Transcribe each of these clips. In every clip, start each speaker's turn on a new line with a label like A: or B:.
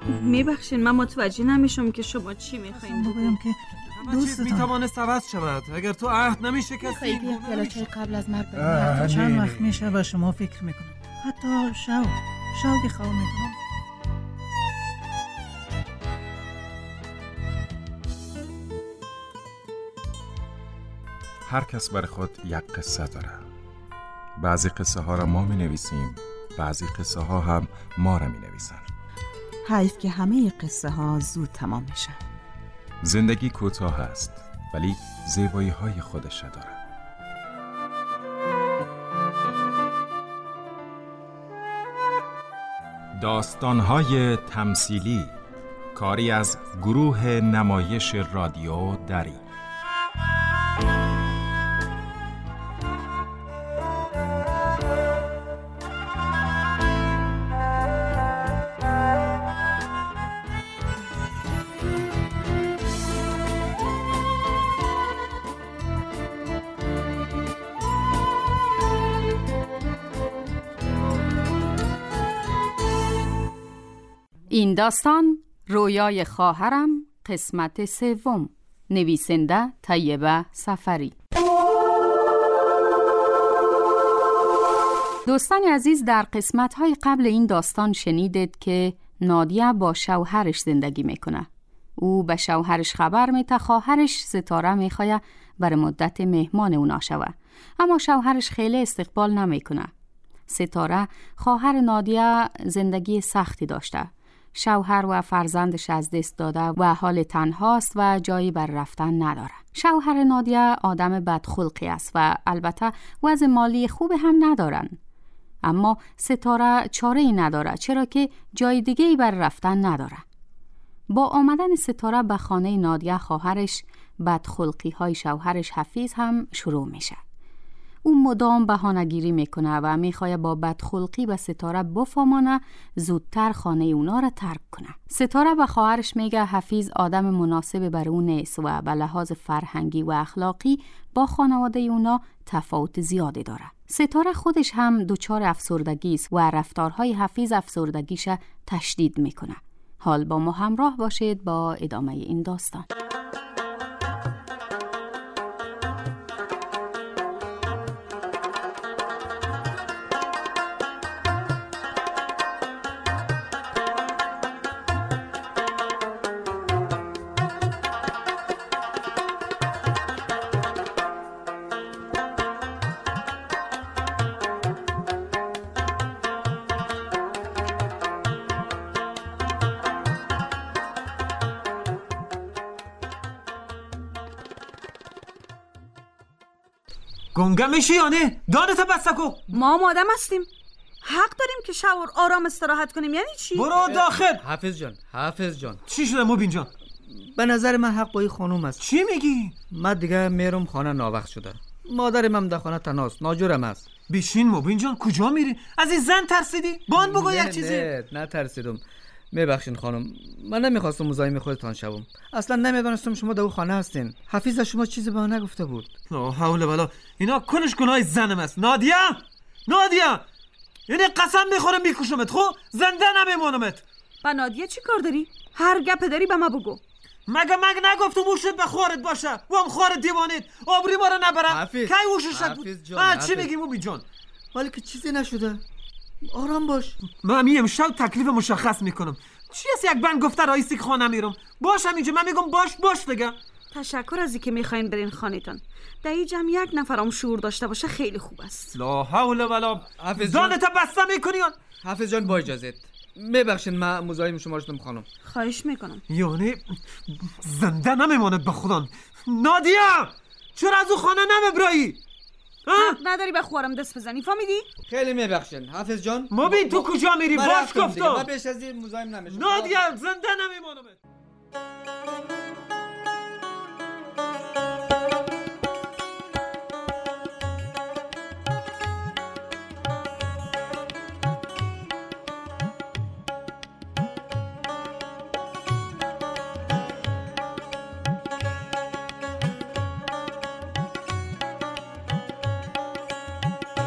A: میبخشین من متوجه نمیشم که شما چی میخواین
B: بگویم که
C: دوستتان میتواند عوض شود اگر تو عهد نمیشه کسی.
D: خیلی پیالاچای قبل از مرگ بریم.
B: چند وقت میشه و شما فکر میکنم حتی شوقی خواه میکنم.
E: هر کس برای خود یک قصه داره. بعضی قصه ها را ما می نویسیم، بعضی قصه ها هم ما را می نویسن.
F: حیف که همه قصه ها زود تمام میشن.
E: زندگی کوتاه است ولی زیبایی های خودش داره. داستان های تمثیلی، کاری از گروه نمایش رادیو دری.
G: این داستان رویای خواهرم قسمت 3. نویسنده طیبه سفری. دوستان عزیز، در قسمت‌های قبل این داستان شنیدید که نادیه با شوهرش زندگی میکنه. او به شوهرش خبر میده خواهرش ستاره میخواد برای مدت مهمان اونا شوه، اما شوهرش خیلی استقبال نمیکنه. ستاره خواهر نادیه زندگی سختی داشته. شوهر و فرزندش از دست داده و حال تنهاست و جایی بر رفتن نداره. شوهر نادیه آدم بدخلقی است و البته وضع مالی خوب هم ندارن. اما ستاره چاره‌ای نداره، چرا که جای دیگه‌ای بر رفتن نداره. با آمدن ستاره به خانه نادیه خواهرش، بدخلقی‌های شوهرش حفیظ هم شروع میشه. او مدام بهانه‌گیری میکنه و میخواد با بدخلقی به ستاره بفهمانه زودتر خانه اونا را ترک کنه. ستاره به خواهرش میگه حفیظ آدم مناسب بر اون نیست و به لحاظ فرهنگی و اخلاقی با خانواده اونا تفاوت زیادی داره. ستاره خودش هم دچار افسردگی است و رفتارهای حفیظ افسردگیش تشدید میکنه. حال با ما همراه باشید با ادامه این داستان.
C: گنگه میشی یا نه؟ دانت بستکو.
A: ما هم آدم هستیم، حق داریم که شاور آرام استراحت کنیم. یعنی چی؟
C: برو داخل.
H: حافظ جان
C: چی شده مبین جان؟
H: به نظر من حق با این خانوم است.
C: چی میگی؟
H: من دیگه میرم خانه، ناوقت شده. مادرم هم در خانه تنهاست، ناجورم است.
C: بشین مبین جان. کجا میری؟ از این زن ترسیدی؟ بان بگو یک چیزی.
H: نه ترسیدم. میبخشین خانم، من نمیخواستم مزاحم خودتان شوم. اصلا نمیدونستم شما در اون خانه هستین. حفیظ شما چیزی به من نگفته بود.
C: لا حول ولا، اینا کلش گناه زنم است. نادیه یعنی قسم میخورم میکشمت. خب زنده نمیمونمت.
A: با نادیه چی کار داری؟ هر گپ داری به ما بگو.
C: مگه نگفتم اوشت به خورت باشه و هم خورت دیوانید آبری ما رو نبرم. کی اوشت بود؟ چی میگی مبین جان؟
H: ولی که چیزی نشده، آرام باش.
C: من امشب تکلیف مشخص میکنم. چی است یک بند گفته رئیسی خانه میرم؟ باشم اینجا. من میگم باش دیگه.
A: تشکر از اینکه میخواین برین خانه‌تون. در این جمع یک نفرم شعور داشته باشه خیلی خوب است.
C: لا حول ولا. دانت بسته میکنی؟
H: حافظ جان با اجازت، میبخشین من مزاحم شما شدم خانم.
A: خواهش میکنم.
C: یعنی زنده نمیماند به خدا. نادیه چرا از اون خانه نمیبرایی؟
A: حق نداری به خورم دست بزنی، فهمیدی؟
H: خیلی میبخشین حافظ جان.
C: مبین تو کجا میری؟ باش گفتم.
H: من بیش از این مزاحم نمیشم.
C: نادیه زنده نمیمانم.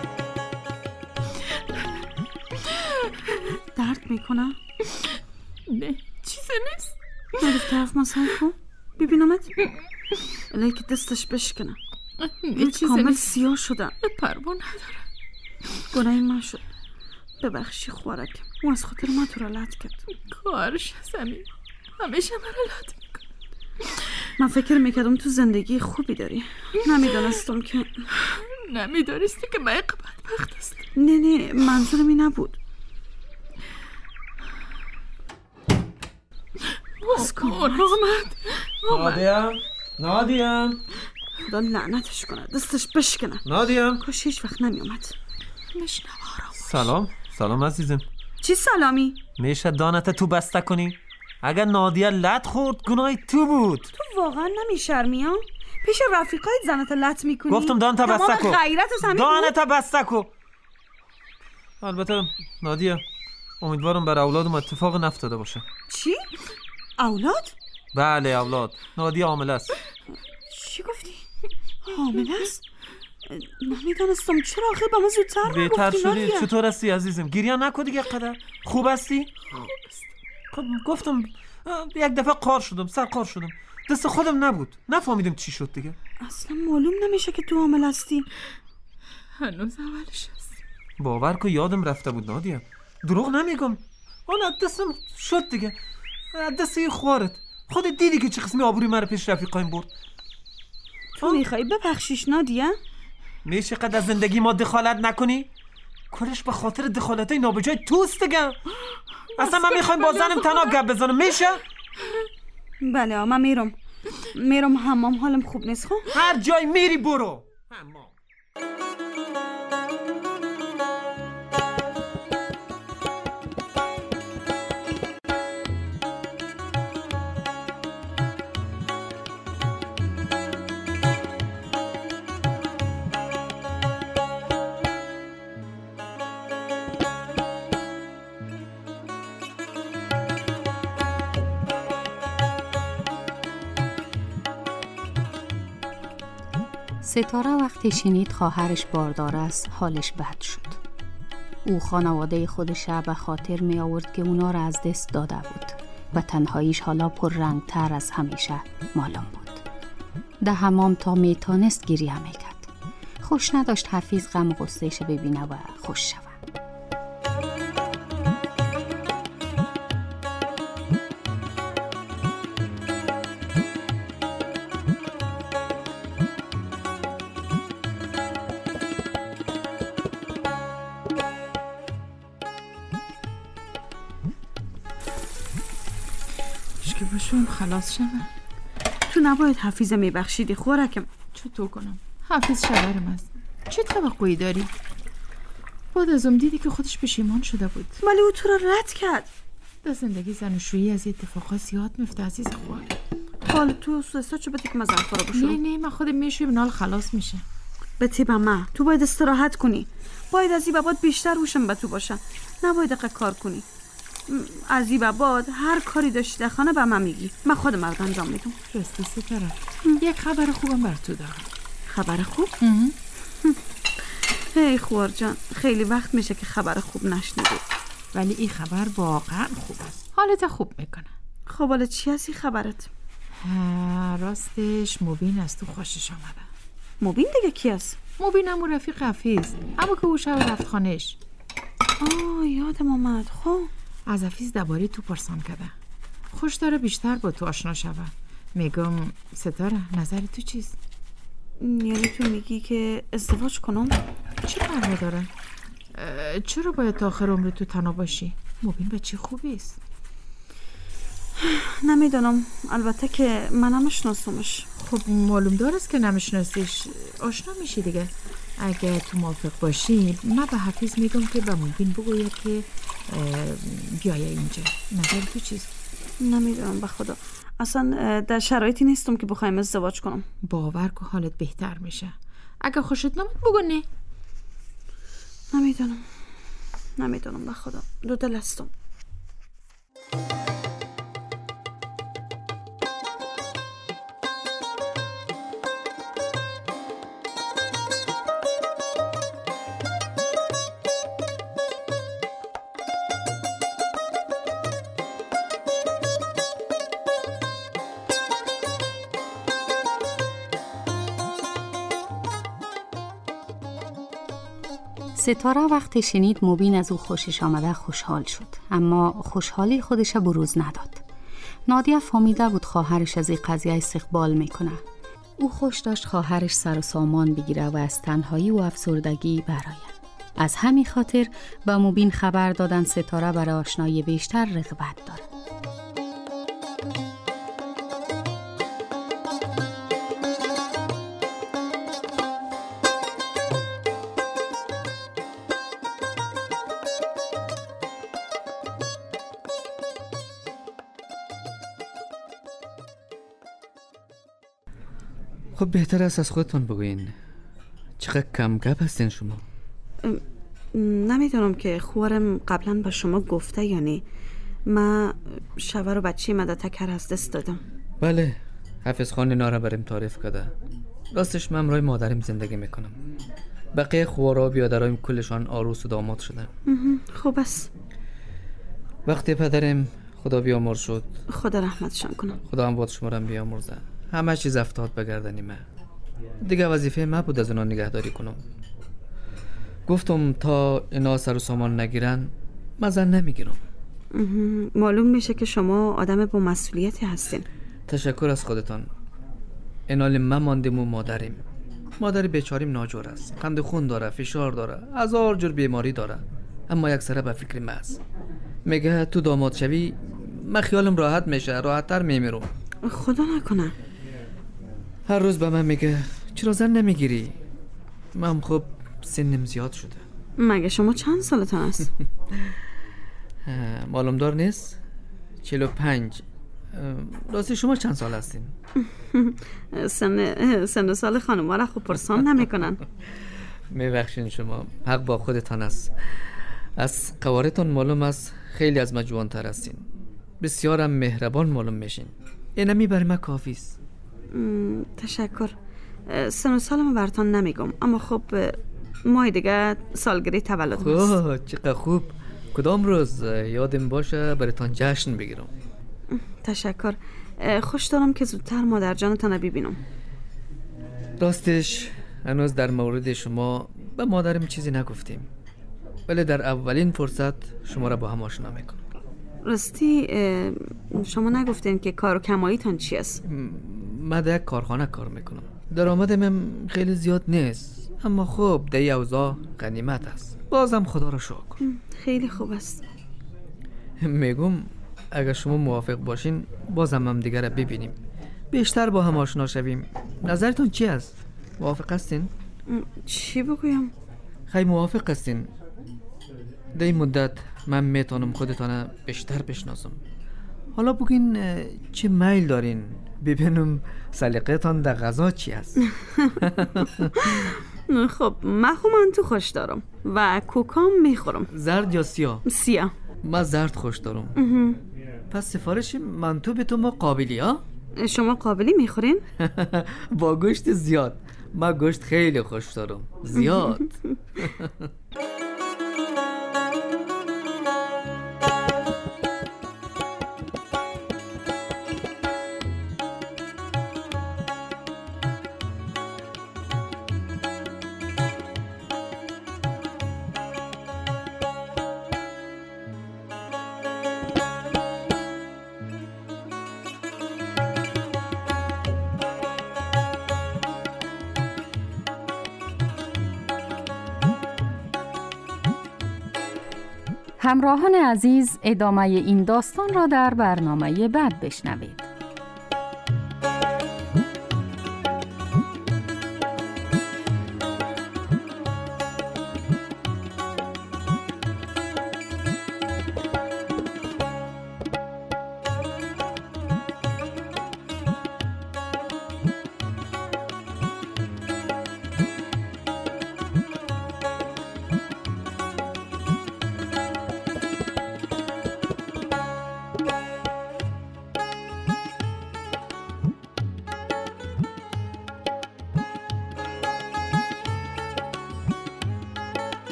A: درد میکنه؟
D: نه چیزی نیست.
A: نگفت حرف مسئله کن ببینمت الهی که دستش بشکنم.
D: چیزی
A: کامل
D: نیست.
A: سیاه شدم.
D: پروا نداره.
A: گناهی من شد. ببخشی خوارکم. او از خاطر ما تو را لط کرد.
D: کارش زمین همیشه من را لط میکنه.
A: من فکر میکردم تو زندگی خوبی داری. نمیدانستم که
D: نمیدانستی که من بدبخت است.
A: نه منظورم این نبود.
C: نادیم
A: خدا لعنتش کنه. دستش بشکنه.
C: نادیم
A: کاش هیچ وقت نمیومد.
C: سلام عزیزم.
A: چی سلامی؟
C: میشه دانت تو بسته کنی؟ اگر نادیه لط خورد گناهی تو بود.
A: تو واقعا نمیشرمی ها؟ پیش رفیقایت زنت لط میکنی؟
C: گفتم دانت بسته کن.
A: غیرت زمین
C: دانت بسته کن. البته نادیه امیدوارم بر اولادم اتفاق نفتاده باشه.
A: چی؟ اولاد؟
C: بله اولاد. نادیه حامل است.
A: چی گفتی؟ حامل است؟ نمیدانستم. چرا آخه با من زودتر نگفتی؟
C: بهتر شدی. چطور هستی عزیزم؟ گریه نکن دیگه قدر. خوب هستی؟ خب گفتم یک دفعه سرقار شدم. دست خودم نبود. نفهمیدم چی شد دیگه.
A: اصلا معلوم نمیشه که تو حامل هستی.
D: هنوز اولش هست.
C: باور کن یادم رفته بود نادیه. دروغ نمیگم. اون دستم شد دیگه. دست این خوارت. خودت دیدی که چه قسمی آبروی من پیش رفیقایم برد.
A: تو میخوایی ببخشیش نادیه؟
C: میشه قد از زندگی ما دخالت نکنی؟ کلش به خاطر دخالتای نابجای توست دیگه. اصلا من میخوایم با زنم تنها گپ بزنم. میشه؟
A: بله من میرم حمام. حالم خوب نیست. خب
C: هر جای میری برو حمام.
G: ستاره وقتی شنید خواهرش باردار است حالش بد شد. او خانواده خودش به خاطر می آورد که اونا را از دست داده بود و تنهاییش حالا پر رنگ تر از همیشه معلوم بود. ده حمام تا میتونست گریه میکرد. خوش نداشت حفیظ غم غصهش ببینه و خوش شود.
D: که بشویم خلاص شوم.
A: تو نباید حفیظ میبخشیدی خوراکم.
D: چطور کنم؟ حفیظ شوهرم است. چه توقعی داری؟ بعد از اون دیدی که خودش پشیمان شده بود.
A: ولی او تو را رد کرد.
D: در زندگی زناشویی از اتفاقات زیاد میفته عزیز خوار.
A: حالا تو سوستا چه بتی که من ظرفا رو بشورم؟
D: نه من خودم میشویم نال خلاص میشه.
A: بتی با من تو باید استراحت کنی. باید از این به بعد بیشتر روشم به تو باشه. نباید دقیق کار کنی. از این به بعد هر کاری داشتی در خانه به من میگی. من خودم مرد انجام میدم.
D: راستی ستاره یک خبر خوبم بر تو دارم.
A: خبر خوب؟ هی خوار جان خیلی وقت میشه که خبر خوب نشنیدی.
D: ولی این خبر واقعا خوب است. حالت خوب میکنه.
A: خب حالا چی هست این خبرت؟
D: راستش مبین از تو خوشش آمده.
A: مبین دیگه کی است؟
D: مبین همون رفیق حفیظ. اما که او شب رفت خانهش.
A: یادم آمد. خب
D: از حفیظ درباره تو پرسان کرده. خوش داره بیشتر با تو آشنا شوه. میگم ستاره نظر تو چیست؟
A: یعنی تو میگی که ازدواج کنم؟
D: چه پروا داره؟ چرا باید تا آخر عمر تو تنها باشی؟ مبین بچه خوبی است.
A: نمیدونم. البته که من نمیشناسمش.
D: خب معلوم دارست که نمیشناسیش. آشنا میشی دیگه. اگه تو موافق باشی من به حفیظ میگم که به مبین بگوید که بیایه اینجا. نظر تو چیست؟
A: نمیدونم به خدا. اصلا در شرایطی نیستم که بخوایم ازدواج کنم.
D: باور کن حالت بهتر میشه. اگه خوشت نمید بگو نه.
A: نمیدونم به خدا. دو دل هستم.
G: ستاره وقتی شنید مبین از او خوشش آمده خوشحال شد، اما خوشحالی خودش بروز نداد. نادیه فهمیده بود خواهرش از این قضیه استقبال میکنه. او خوش داشت خواهرش سر و سامان بگیره و از تنهایی و افسردگی برآید. از همین خاطر به مبین خبر دادن ستاره برای آشنایی بیشتر رغبت داره.
H: خب بهتر است از خودتون بگوین. چقدر کم گپ هستین شما؟
A: نمیدونم که خوارم قبلا با شما گفته یا نه. من شوهر و بچه مده تکر از دست دادم.
H: بله، حافظ خان اینا را بریم تعریف کرده. راستش من امرای مادرم زندگی میکنم. بقیه خوارا بیادرایم کلشان عروس و داماد شدن.
A: خوب است.
H: وقتی پدرم خدا بیامرز شد،
A: خدا رحمتشان کنم.
H: خدا هم باد شما را بیامرزه. همه چیز افتاد به گردن من. دیگه وظیفه من بود از اونا نگهداری کنم. گفتم تا اینا سر و سامان نگیرن من زن نمیگیرم.
A: معلوم میشه که شما آدم با مسئولیتی هستین.
H: تشکر از خودتان. اینال من ماندیم و مادریم. مادر بیچاریم ناجور است. قند خون داره، فشار داره، هزار جور بیماری داره، اما یک سره به فکر من است. میگه تو داماد شوی من خیالم راحت میشه، راحت‌تر میمیرم.
A: خدا نکنه.
H: هر روز به من میگه چرا زن نمیگیری؟ من خب سنم زیاد شده.
A: مگه شما چند سالتان است؟
H: معلوم دار نیست؟ 45. راستی شما چند سال هستین؟
A: سن و سال خانوما را خوب پرسان نمیکنن.
H: میبخشین، شما حق با خودتان است. از قوارتان معلوم است خیلی از من جوان‌تر هستین. بسیارم مهربان معلوم میشین. اینمی برای من کافی است.
A: تشکر. سن و سالم براتون نمیگم، اما خب ماه دیگه سالگیری تولد است.
H: چقدر خوب. کدام روز یادم باشه براتون جشن بگیرم.
A: تشکر. خوش دارم که زودتر مادر جانتان ببینم.
H: راستش هنوز در مورد شما به مادرم چیزی نگفتیم، ولی در اولین فرصت شما را با هم آشنا میکنم.
A: راستی شما نگفتین که کار و کماییتان چی است؟
H: من در یک کارخانه کار میکنم. درآمدم خیلی زیاد نیست، اما خب در این اوضاع غنیمت است. بازم خدا را شکر.
A: خیلی خوب است.
H: میگم اگر شما موافق باشین بازم هم دیگر را ببینیم، بیشتر با هم آشنا شویم. نظرتون چی است؟ موافق هستین؟
A: چی بگویم؟
H: خیلی موافق هستین. در این مدت من میتونم خودتان بیشتر بشناسم. حالا بگین چه میل دارین؟ ببینم سلیقه‌تان در غذا چی است.
A: خب من تو خوش دارم و کوکام میخورم.
H: زرد یا سیاه؟
A: سیاه.
H: من زرد خوش دارم. پس سفارش منتو به تو ما قابلی ها؟
A: شما قابلی میخورین؟
H: با گوشت زیاد. من گوشت خیلی خوش دارم، زیاد.
G: همراهان عزیز، ادامه این داستان را در برنامه بعد بشنوید.